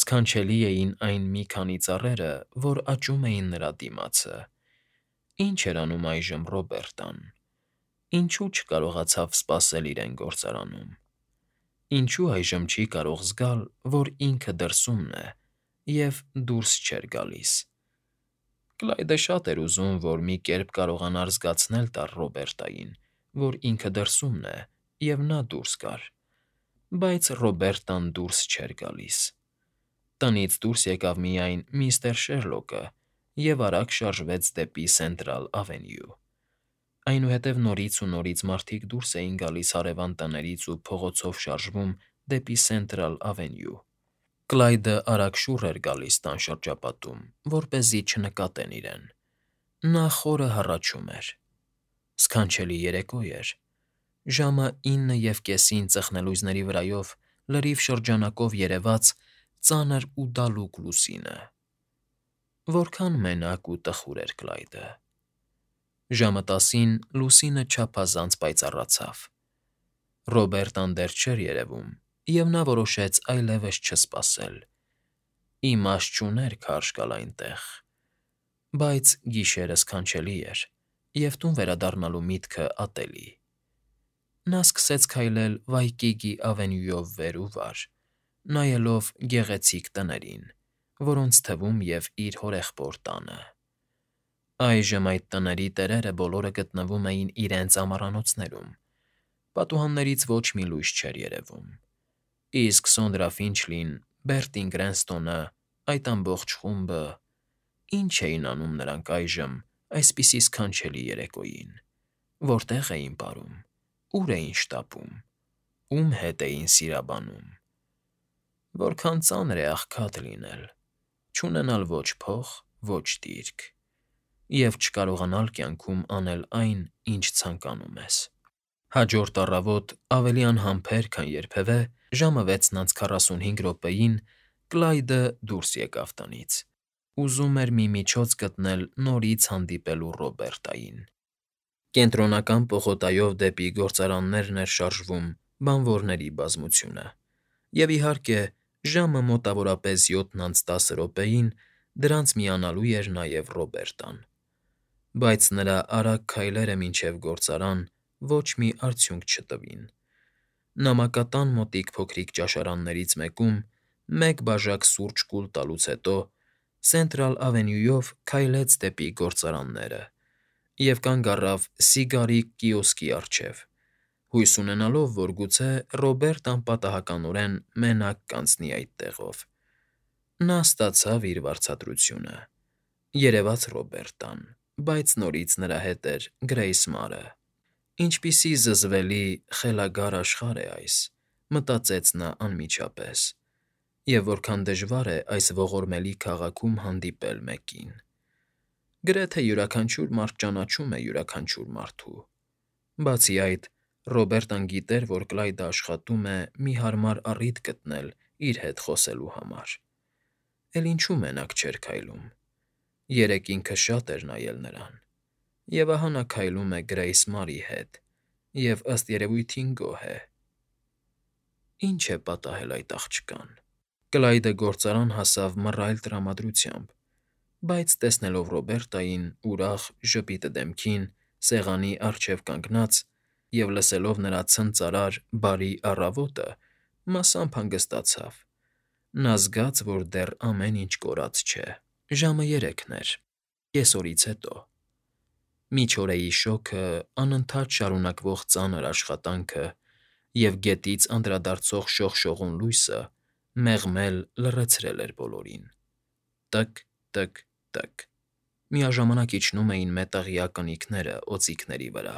Սքանչելի էին այն մի քանի ծառերը, որ աճում էին նրա դիմացը։ Ինչ էր անում այժմ Ռոբերտան։ Ինչու չկարողացավ սպասել իրեն գործարանում։ Ինչու այժմ չի կարող զգալ, որ ինքը դրսումն է և դուրս չէր գալիս։ Կլայդը շատ էր ուզում, որ մի կերպ կարողանար զգացնել տալ Ռոբերտային, որ ինքը դրսումն է և նա դուրս գար, բայց Ռոբերտան դուրս չէր գալիս։ Տնից դուրս եկավ միայն միստր Շերլոկը և արագ շարժվեց դեպի Սենտրալ Ավենյու։ Այնուհետև նորից ու նորից մարդիկ դուրս էին գալիս հարևան տներից ու փողոցով շարժվում դեպի Սենտրալ Ավենյու։ Կլայդը արագ շուռ էր գալիս տան շրջապատում, որպեսզի չնկատեն իրեն։ Նա խորը հառաչում էր։ Սքանչելի երեկո էր։ Ժամը 9:30 ծխնելույզների վրայով լրիվ շրջանակով երևաց ծանր ու դալուկ լուսինը։ Որքան մենակ ու տխուր էր Կլայդը։ Ժամը 10-ին լուսինը չափազանց պայծառացավ։ Ռոբերտան դեռ չէր երևում, և նա որոշեց այլևս չսպասել։ Իմաստ չուներ քարշ գալ այնտեղ։ Բայց գիշերը սքանչելի էր, և տուն վերադառնալու միտքը ատելի։ Նա սկսեց քայլել Վայկիգի ավենյուով վեր ու վար, նայելով գեղեցիկ տներին, որոնց թվում և իր հորեղբոր տանը։ Այժմ այդ տների տերերը բոլորը գտնվում էին իրենց ամառանոցներում։ Պատուհաններից ոչ մի լույս չէր երևում։ Իսկ Սոնդրա Ֆինչլին, Բերտին Գրենստոնը, այդ ամբողջ խումբը… Ինչ էին անում նրանք այժմ այսպիսի սքանչելի երեկոյին։ Որտե՞ղ էին պարում, ուր էին շտապում, ում հետ էին սիրաբանում։ Որքան ծանր է աղքատ լինել, չունենալ ոչ փող, ոչ դիրք, և չկարողանալ կյանքում անել այն, ինչ ցանկանում ես։ Հաջորդ առավոտ, ավելի անհամբեր, քան երբևէ, ժամը 6:45 Կլայդը դուրս եկավ տնից։ Ուզում էր մի միջոց գտնել նորից հանդիպելու Ռոբերտային։ Կենտրոնական պողոտայով դեպի գործարաններն էր շարժվում բանվորների բազմությունը, և, իհարկե, ժամը մոտավորապես 7:10 դրանց միանալու էր նաև Ռոբերտան։ Բայց նրա արագ քայլերը մինչև գործարան ոչ մի արդյունք չտվին։ Նամակատան մոտիկ փոքրիկ ճաշարաններից մեկում մեկ բաժակ սուրճ կուլ տալուց հետո Սենտրալ Ավենյուով քայլեց դեպի գործարանները և կանգ առավ սիգարի կիոսկի առջև, հույս ունենալով, որ գուցե Ռոբերտան պատահականորեն մենակ կանցնի այդ տեղով։ Նա ստացավ իր վարձատրությունը։ Երևաց Ռոբերտան, բայց նորից նրա հետ էր Գրեյս Մարը։ Ինչպիսի զզվելի, խելագար աշխարհ է այս, մտածեց նա անմիջապես, և որքան դժվար է այս ողորմելի քաղաքում հանդիպել մեկին։ Գրեթե յուրաքանչյուր մարդ ճանաչում է յուրաքանչյուր մարդու։ Բացի այդ, Ռոբերտան գիտեր, որ Կլայդը աշխատում է մի հարմար առիթ գտնել իր հետ խոսելու համար։ Էլ ինչու մենակ չէր քայլում։ Երեկ ինքը շատ էր նայել նրան։ Եվ ահա նա քայլում է Գրեյս Մարի հետ և, ըստ երևույթին, գոհ է։ Ինչ է պատահել այդ աղջկան։ Կլայդը գործարան հասավ մռայլ տրամադրությամբ, բայց տեսնելով Ռոբերտային ուրախ, ժպիտը դեմքին, սեղանի առջև կանգնած և լսելով նրա ցնծարար, բարի առավոտը, մասամբ հանգստացավ։ Նա զգաց, որ դեռ ամեն ինչ կորած չէ։ Ժամը 3 էր, կեսօրից հետո։ Միջօրեի շոգը, անընդհատ շարունակվող ծանր աշխատանքը և գետից անդրադարձող շողշողուն լույսը մեղմել, լռեցրել էր բոլորին։ Տը՛կ, տը՛կ, տը՛կ… Միաժամանակ իջնում էին մետաղյա կնիկները օձիքների վրա։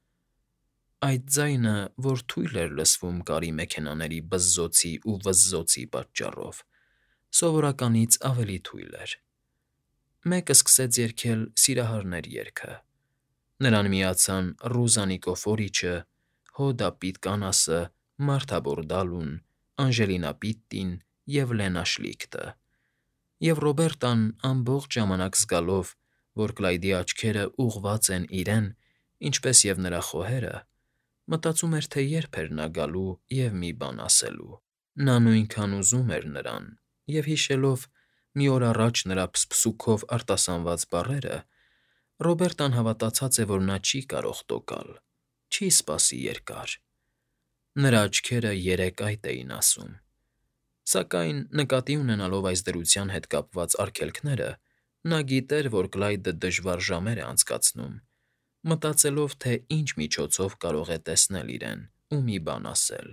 Այդ ձայնը, որ թույլ էր լսվում կարի մեքենաների բզզոցի ու վզզոցի պատճառով, սովորականից ավելի թույլ էր։ Մեկը սկսեց երգել Սիրահարներ երգը։ Նրան միացան Ռուզա Նիկոֆորիչը, Հոդա Պիտկանասը, Մարթա Բորդալուն, Անժելինա Պիտտին և Լենա Շլիքտը։ Եվ Ռոբերտան, ամբողջ ժամանակ զգալով, որ Կլայդի աչքերը ուղղված են իրեն, ինչպես և նրա խոհերը, մտածում էր, թե երբ էր նա գալու և մի բան ասելու։ Նա նույնքան ուզում էր նրան, և հիշելով մի օր առաջ նրա փսփսուքով արտասանված բառերը, Ռոբերտան հավատացած է, որ նա չի կարող տոկալ, չի սպասի երկար։ Նրա աչքերը երեկ այդ էին ասում։ Սակայն, նկատի ունենալով այս դրության հետ կապված արգելքները, նա գիտեր, որ Կլայդը դժվար ժամեր է անցկացնում, մտածելով, թե ինչ միջոցով կարող է տեսնել իրեն ու մի բան ասել։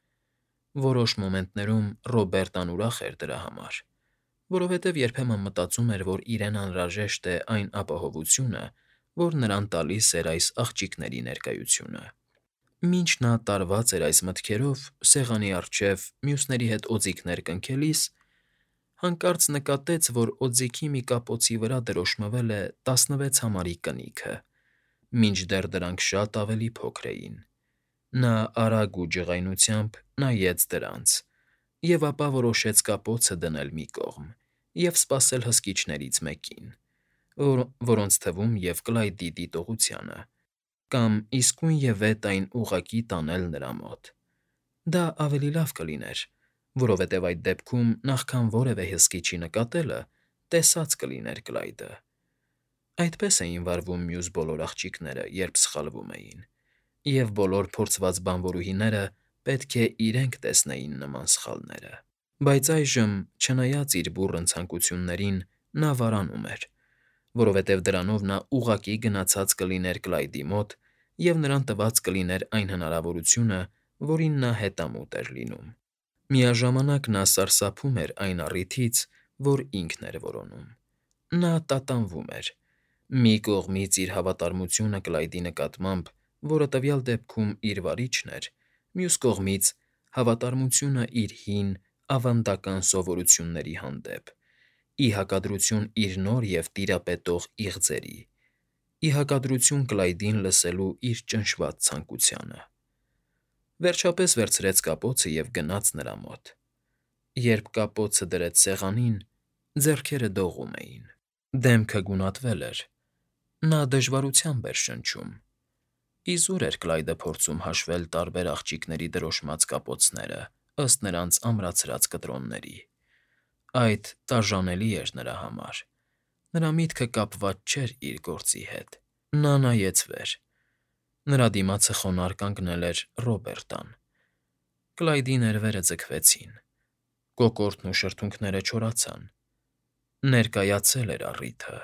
Որոշ մոմենտներում Ռոբերտան ուրախ էր դրա համար, որովհետև երբեմն մտածում էր, որ իրեն անհրաժեշտ է այն ապահովությունը, որ նրան տալիս էր այս աղջիկների ներկայությունը։ Մինչ նա տարված էր այս մտքերով, սեղանի առջև մյուսների հետ օձիքներ կնքելիս, հանկարծ նկատեց, որ օձիքի մի կապոցի վրա դրոշմվել է 16 համարի կնիքը, մինչդեռ դրանք շատ ավելի փոքր էին։ Նա արագ ու ջղայնությամբ նայեց դրանց, և ապա որոշեց կապոցը դնել մի կողմ և սպասել հսկիչներից մեկին, որոնց թվում և Կլայդի դիտողությանը, կամ իսկույնևեթ այն ուղղակի տանել նրա մոտ։ Դա ավելի լավ կլիներ, որովհետև այդ դեպքում, նախքան որևէ հսկիչի նկատելը, տեսած կլիներ Կլայդը։ Այդպես էին վարվում մյուս բոլոր աղջիկները, երբ սխալվում էին, և բոլոր փորձված բանվորուհիները պետք է իրենք տեսնեին նման սխալները։ Բայց այժմ, չնայած իր բուռն ցանկություններին, նա վարանում էր, որովհետև դրանով նա ուղղակի գնացած կլիներ Կլայդի մոտ և նրան տված կլիներ այն հնարավորությունը, որին նա հետամուտ էր լինում։ Միաժամանակ նա սարսափում էր այն առիթից, որ ինքն էր որոնում։ Նա տատանվում էր։ Մի կողմից իր հավատարմությունը Կլայդի նկատմամբ, որը տվյալ դեպքում իր վարիչն էր, մյուս կողմից՝ հավատարմությունը իր հին, ավանդական սովորությունների հանդեպ, ի հակադրություն իր նոր և տիրապետող իղձերի, ի հակադրություն Կլայդին լսելու իր ճնշված ցանկությանը։ Վերջապես վերցրեց կապոցը և գնաց նրա մոտ։ Երբ կապոցը դրեց սեղանին, ձեռքերը դողում էին։ Դեմքը գունատվել էր։ Նա դժվարությամբ էր շնչում։ Իզուր էր Կլայդը փորձում հաշվել տարբեր աղջիկների դրոշմած կապոցները ըստ նրանց ամրացրած կտրոնների։ Այդ տաժանելի էր նրա համար։ Նրա միտքը կապված չէր իր գործի հետ։ Նա նայեց վեր։ Նրա դիմացը խոնարհ կանգնել էր Ռոբերտան։ Կլայդի ներվերը ձգվեցին։ Կոկորդն ու շրթունքները չորացան։ Ներկայացել էր առիթը։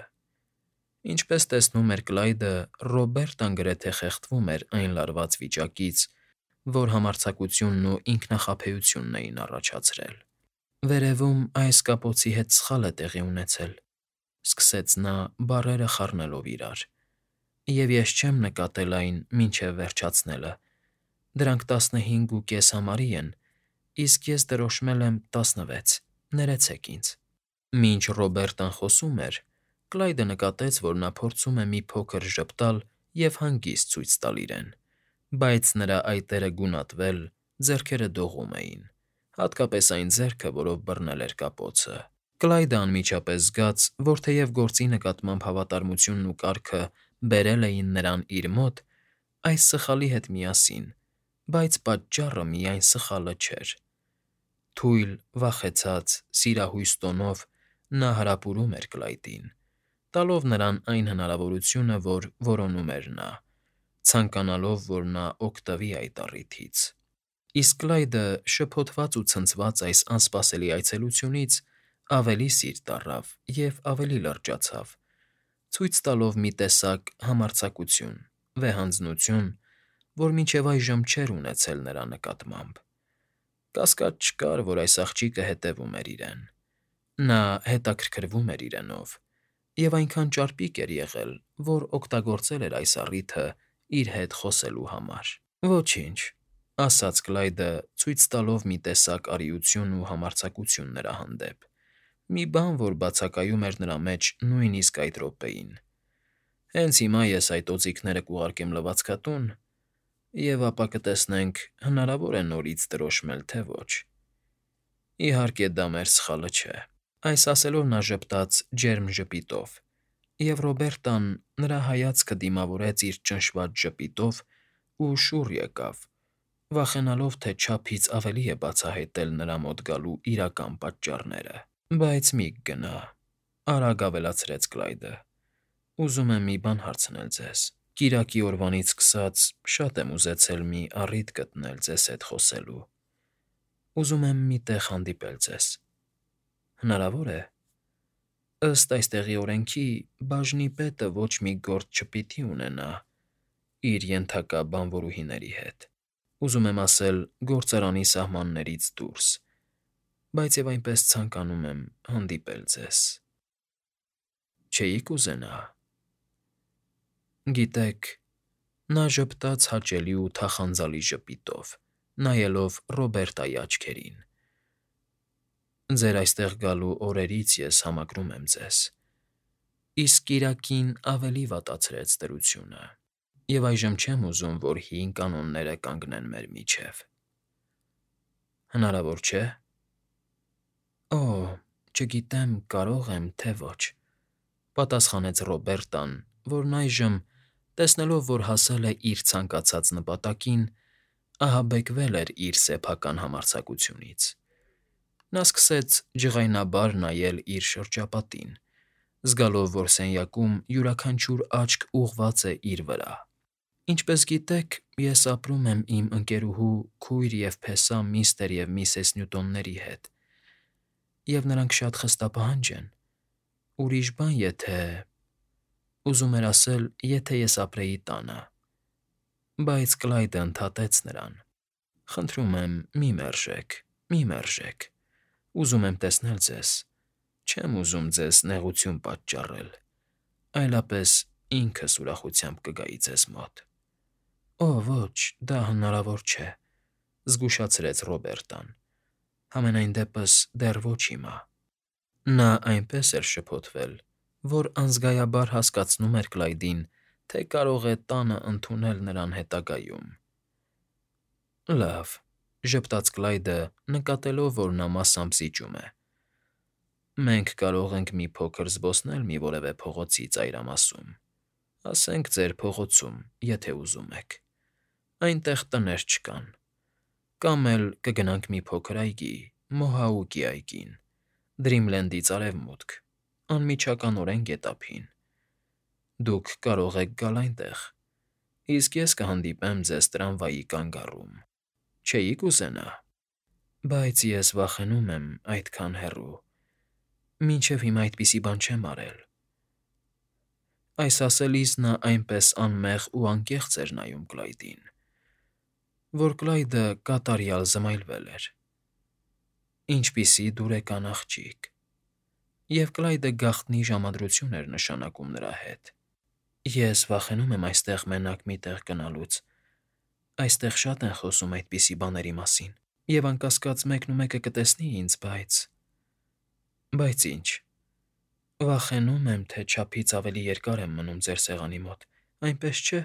Ինչպես տեսնում էր Կլայդը, Ռոբերտան գրեթե խեղդվում էր այն լարված վիճակից, որ համարձակությունն ու ինքնախաբեությունն էին առաջացրել։ «Վերևում այս կապոցի հետ սխալ է տեղի ունեցել», ֊ սկսեց նա, բառերը խառնելով իրար, «և ես չեմ նկատել այն մինչև վերջացնելը։ Դրանք 15.5 համարի են, իսկ ես դրոշմել եմ 16, ներեցեք ինձ»։ Մինչ Ռոբերտան խոսում էր, Կլայդը նկատեց, որ նա փորձում է մի փոքր ժպտալ և հանգիստ ցույց տալ իրեն, բայց նրա այտերը գունատվել, ձեռքերը դողում էին, հատկապես այն ձեռքը, որով բռնել էր կապոցը։ Կլայդը անմիջապես զգաց, որ թեև գործի նկատմամբ հավատարմությունն ու կարգը բերել էին նրան իր մոտ, այս սխալի հետ միասին, բայց պատճառը միայն սխալը չէր։ Թույլ, վախեցած, սիրահույս տոնով նա հարապուրում էր Կլայդին, տալով նրան այն հնարավորությունը, որ որոնում էր նա, ցանկանալով, որ նա օգտվի այդ առիթից։ Իսկ Կլայդը, շփոթված ու ցնցված այս անսպասելի այցելությունից, ավելի սիրտ առավ և ավելի լրջացավ, ցույց տալով մի տեսակ համարձակություն, վեհանձնություն, որ մինչև այժմ չէր ունեցել նրա նկատմամբ։ Կասկած չկար, որ այս աղջիկը հետևում էր իրեն։ Նա հետաքրքրվում էր իրենով և այնքան ճարպիկ էր եղել, որ օգտագործել էր այս առիթը իր հետ խոսելու համար։ «Ոչինչ», ֊ ասաց Կլայդը, ցույց տալով մի տեսակ արիություն ու համարձակություն նրա հանդեպ, մի բան, որ բացակայում էր նրա մեջ նույնիսկ այդ րոպեին։ «Հենց հիմա ես այդ օձիքները կուղարկեմ լվացքատուն, և ապա կտեսնենք՝ հնարավոր է նորից դրոշմել, թե ոչ։ Իհարկե, դա մեր սխալը չէ»։ Այս ասելով նա ժպտաց ջերմ ժպիտով, և Ռոբերտան նրա հայացքը դիմավորեց իր ճնշված ժպիտով ու շուռ եկավ, վախենալով, թե չափից ավելի է բացահայտել նրա մոտ գալու իրական պատճառները։ Բայց մի գնա, արագ ավելացրեց Կլայդը։ Ուզում եմ մի բան հարցնել ձեզ։ Կիրակի օրվանից սկսած շատ եմ ուզեցել մի առիթ գտնել ձեզ հետ խոսելու։ Ուզում եմ մի տեղ հանդիպել ձեզ։ Հնարավոր է։ Ըստ այստեղի օրենքի, բաժնի պետը ոչ մի գործ չպիտի ունենա իր ենթակա բանվորուհիների հետ։ Ուզում եմ ասել գործարանի սահմաններից դուրս, բայց եւ այնպես ցանկանում եմ հանդիպել ձեզ։ Չէի՞ք ուզենա։ Գիտեք, նա ժպտաց հաճելի ու թախանձալի ժպիտով, նայելով Ռոբերտայի աչքերին։ Ձեր այստեղ գալու օրերից ես համակրում եմ ձեզ, իսկ կիրակին ավելի վատացրեց դրությունը, եւ այժմ չեմ ուզում, որ հին կանոնները կանգնեն մեր միջև։ Հնարավոր չէ։ Օ, չգիտեմ, կարող եմ, թե ոչ, պատասխանեց Ռոբերտան, որն այժմ, տեսնելով, որ հասել է իր ցանկացած նպատակին, ահաբեկվել էր իր սեփական համարձակությունից։ Նա սկսեց ջղայնաբար նայել իր շրջապատին, զգալով, որ սենյակում յուրաքանչյուր աչք ուղղված է իր վրա։ Ինչպես գիտեք, ես ապրում եմ իմ ընկերուհու քույր և փեսա միստր և միսես Նյուտոնների հետ, և նրանք շատ խստապահանջ են։ Ուրիշ բան, եթե… Ուզում էր ասել, եթե ես ապրեի տանը, բայց Կլայդը ընդհատեց նրան։ Խնդրում եմ, մի մերժեք, մի մերժեք։ Ուզում եմ տեսնել ձեզ։ Չեմ ուզում ձեզ նեղություն պատճառել, այլապես ինքս ուրախությամբ կգայի ձեզ մոտ։ Օ, ոչ, դա հնարավոր չէ, զգուշացրեց Ռոբերտան։ Համենայն դեպս դեռ ոչ հիմա։ Նա այնպես էր շփոթվել, որ անզգայաբար հասկացնում էր Կլայդին, թե կարող է տանը ընդունել նրան հետագայում։ Լավ, ժպտաց Կլայդը, նկատելով, որ նա մասամբ զիջում է։ Մենք կարող ենք մի փոքր զբոսնել մի որևէ փողոցի ծայրամասում, ասենք ձեր փողոցում, եթե ուզում եք։ Այնտեղ տներ չկան։ Կամ էլ կգնանք մի փոքր այգի, Մոհաուկի այգին, Դրիմլենդից արևմուտք, անմիջականորեն գետափին։ Դուք կարող եք գալ այնտեղ, իսկ ես կհանդիպեմ ձեզ տրամվայի կանգառում։ Չէի՞ք ուզենա։ Բայց ես վախենում եմ այդքան հեռու։ Մինչև հիմա այդպիսի բան չեմ արել։ Այս ասելիս նա այնպես անմեղ ու անկեղծ էր նայում Կլայդին, որ Կլայդը կատարյալ զմայլվել էր։ Ինչպիսի դուրեկան աղջիկ։ Եվ Կլայդը գաղտնի ժամադրություն էր նշանակում նրա հետ։ Ես վախենում եմ այստեղ մենակ մի տեղ գնալուց։ Այստեղ շատ են խոսում այդպիսի բաների մասին, և անկասկած մեկն ու մեկը կտեսնի ինձ, բայց… Բայց ինչ… Վախենում եմ, թե չափից ավելի երկար եմ մնում ձեր սեղանի մոտ, այնպես չէ…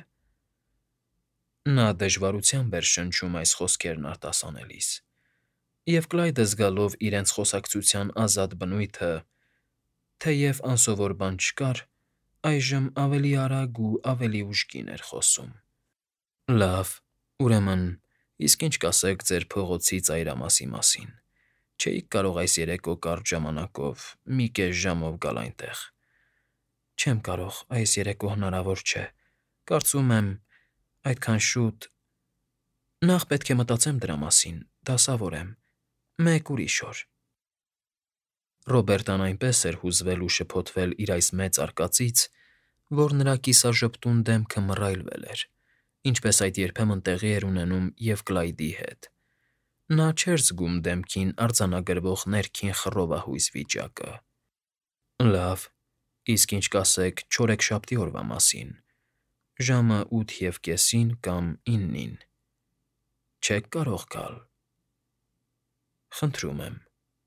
Նա դժվարությամբ էր շնչում այս խոսքերն արտասանելիս, և Կլայդը զգալով իրենց խոսակցության ազատ բնույթը, թեև անսովոր բան չկար, այժմ ավելի արագ ու ավելի ուժգին էր խոսում։ Լավ, ուրեմն, իսկ ինչ կասեք ձեր փողոցի ծայրամասի մասին։ Չէի՞ք կարող այս երեկո կարճ ժամանակով, մի կես ժամով գալ այնտեղ։ Չեմ կարող, այս երեկո հնարավոր չէ։ Կարծում եմ, այդքան շուտ… Նախ պետք է մտածեմ դրա մասին, դասավոր եմ։ Մեկ ուրիշ օր։ Ռոբերտան այնպես էր հուզվել ու շփոթվել իր այս մեծ արկածից, որ նրա կիսաժպտուն դեմքը մռայլվել էր, ինչպես այդ երբեմն տեղի էր ունենում և Կլայդի հետ։ Նա չէր զգում դեմքին արձանագրվող ներքին խռովահույս վիճակը։ Լավ, իսկ ինչ կասեք չորեքշաբթի օրվա մասին, ժամը 8:30 կամ 9-ին։ Չե՞ք կարող գալ։ Խնդրում եմ։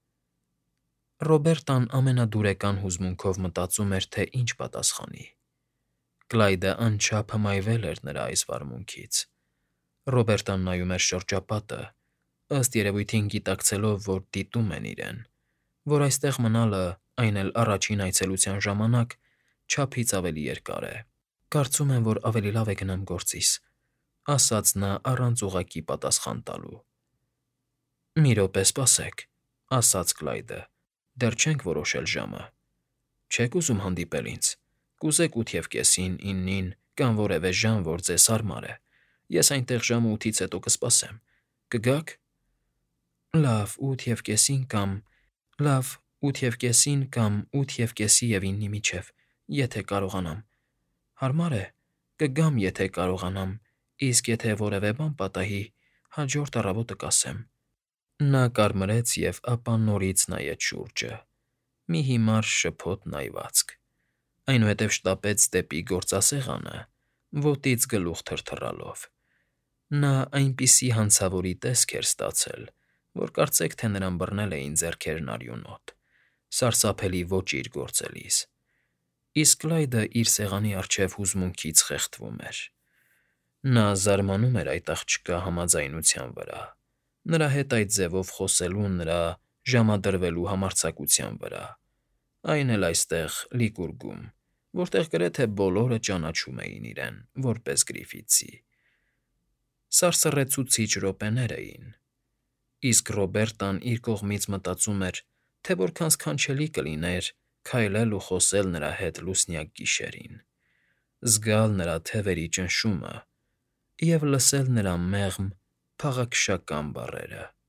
Ռոբերտան ամենադուրեկան հուզմունքով մտածում էր, թե ինչ պատասխանի։ Կլայդը անչափ հմայվել էր նրա այս վարմունքից։ Ռոբերտան նայում էր շրջապատը, ըստ երևույթին գիտակցելով, որ դիտում են իրեն, որ այստեղ մնալը, այն էլ առաջին այցելության ժամանակ, չափից ավելի երկար է։ Կարծում եմ, որ ավելի լավ է գնամ գործիս։ ասաց նա առանց ուղղակի պատասխան տալու։ Մի րոպե սպասեք, ասաց Կլայդը, դեռ չենք որոշել ժամը։ Չեք ուզում հանդիպել ինձ։ Կուզեք 8:30-ին, 9-ին կամ որևէ ժամ, որ ձեզ հարմար է։ Ես այնտեղ ժամը 8-ից հետո կսպասեմ։ Կգաք։ Լավ, 8:30-ին կամ… Լավ, 8:30-ին կամ 8:30 և 9-ի միջև, եթե կարողանամ։ Հարմար է։ Կգամ, եթե կարողանամ, իսկ եթե որևէ բան պատահի, հաջորդ առավոտը կասեմ։ Նա կարմրեց և ապա նորից նայեց շուրջը. մի հիմար շփոթ նայվածք, այնուհետև շտապեց դեպի գործասեղանը, ոտից գլուխ թրթռալով։ Նա այնպիսի հանցավորի տեսք էր ստացել, որ կարծեք թե նրան բռնել էին ձեռքերն արյունոտ, սարսափելի ոճիր գործելիս, իսկ Կլայդը իր սեղանի առջև հուզմունքից խեղդվում էր։ Նա զարմանում էր այդ աղջկա համաձայնության վրա, նրա հետ այդ ձևով խոսելու նրա ժամադրվելու համարձակության վրա, այն էլ այստեղ Լիկուրգում, որտեղ գրեթե բոլորը ճանաչում էին իրեն որպես Գրիֆիթսի։ Սարսռեցուցիչ րոպեներ էին, իսկ Ռոբերտան իր կողմից մտածում էր, թե որքան սքանչելի կլիներ քայլել ու խոսել նրա հետ լուսնյակ գիշերին, զգալ նրա թևերի ճնշումը և լսել նրա մեղմ, փաղաքշական բառերը։